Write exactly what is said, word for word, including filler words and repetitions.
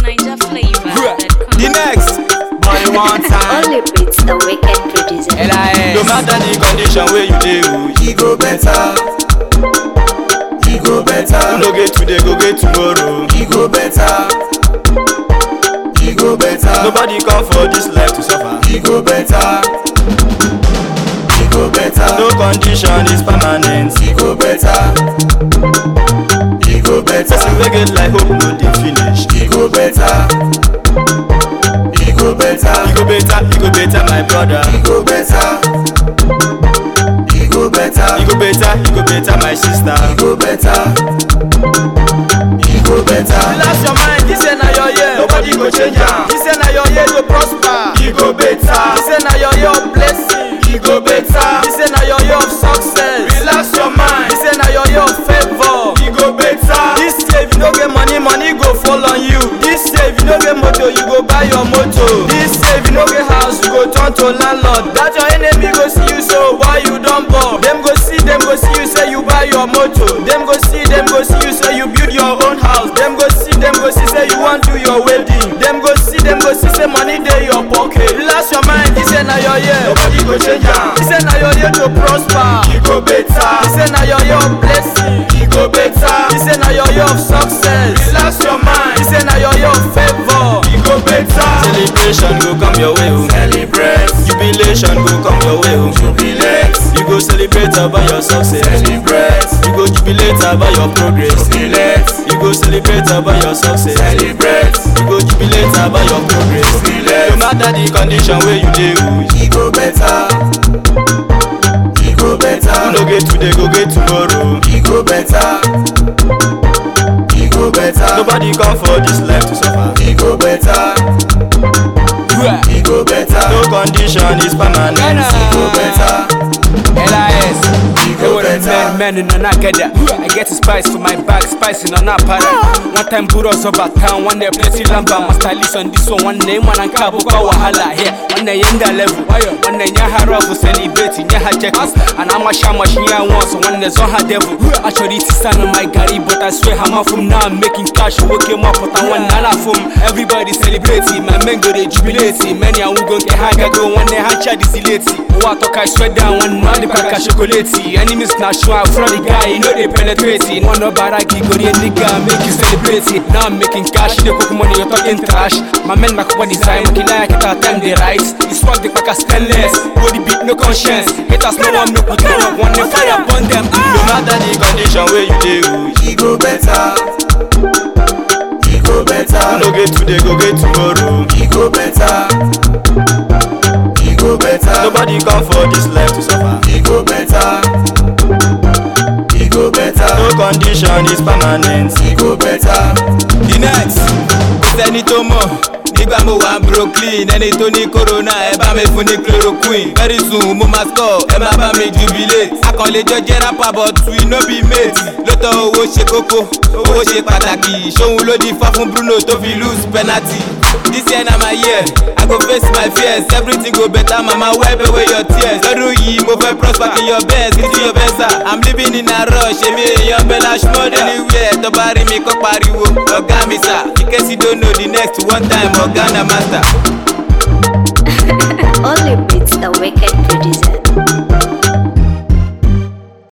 Niger flavor. The next, money one time. Only beats the wicked producer. L I S. No matter the condition where you do, he go better. He go better. No get today, go get tomorrow. He go better. He go better. Nobody come for this life to suffer. He go better. He go better. No condition is permanent. He go better. He go better. Person wey get like hope no dey finish. He go better. He go better. He go better. He go better, my brother. He go better. He go better. He go better. He go better, my sister. He go better. He go better. Relax your mind. This is na your year. Nobody go change am. This is na your year to prosper. He go better. This is na your year of blessing. He go better. This is na your year of success. Relax your mind. This is na your year of favor. He go better. This year if you no get money, money go fall on you. This year if you no get motor, you go buy your motor. This year if you no get house, you go turn to landlord. That your enemy go see you, so why you don ball? Them go see, them go see you, say you buy your motor. Them go see, them go see you, say you build your own house. Them go see, them go see, say you want do your wedding. Them go see, them go see, say money dey your pocket. Relax your mind, this is na your year. Nobody go change am. This is na your year to prosper. He go better. This is na your year of blessing. He go better. This is na your year of success. Relax your mind. This is na your year of favor. He go better. Celebration go come your way. Celebrate. Jubilation go come your way. Jubilate. You go celebrate about your success. Celebrate. You go jubilate about your progress. Jubilate. You go celebrate about your success. Celebrate. You go jubilate about your progress. Jubilate. No matter the condition where you dey, he go better. He go better. No get today, go get tomorrow. He go better. He go better. Nobody come for this life to suffer. He go better. He go better. No condition is permanent. He go better. L I S. He go better. Men in an agada. I get spice for my bag, spice in an apara. One time Buros over town, one day plenty lamba. Master listen this one, one name, one and cabo wahala here. One day in the level, one day Yahara for celebrating Yaha checkers. And I'm a shamash near once, one day Zoha devil. Actually, it's son of my Gary, but I swear I'm from now. I'm making cash, working up, but I want none from everybody celebrating. My men go to jubilating. Many are going to get high, go one day, Hacha disiliati. What I swear down, one man, the pack of chocolate. Enemies not sure from the guy, you know they penetrating. One no baraki, go to nigga, make you celebrating. Now I'm making cash, they cook money, you're talking trash. My men make one design, making like it at time they right. This fuck the pack of stainless, body beat no conscience. It has no one, no put no one, one they fire upon them. No matter the condition where you do, he go better. He go better. No get today, go get tomorrow. He go better. He go better. Nobody come for this life to suffer. He go better. He go better. No condition is permanent. He go better. The next, Sẹ́ni tó mọ̀ nígbà mo wà Brooklyn, ẹni tó ní corona ẹ bá mi fún ní chloroquine. Very soon mo ma score ẹ má bá mi jubilate. Akànlé jọ jẹ́ rapper but we no be mates. Lóòótọ́ owó ṣe kókó, owó ṣe pàtàkì. Ṣóhun ló di fá fún Bruno tó fi lose penalty. This year na my year, I go face my fears. Everything go better, mama wipe away your tears. Lọ́dún yìí mo fẹ́ prosper in your best, kí ti your best sir. I'm living in a rush, èmi èèyàn Bella Shmurda. Anywhere tó bá rí mi kó pariwo, ọ̀gá mi sir. In case you don't know the next one time, ọ̀gá na master. Only beats the wicked producer.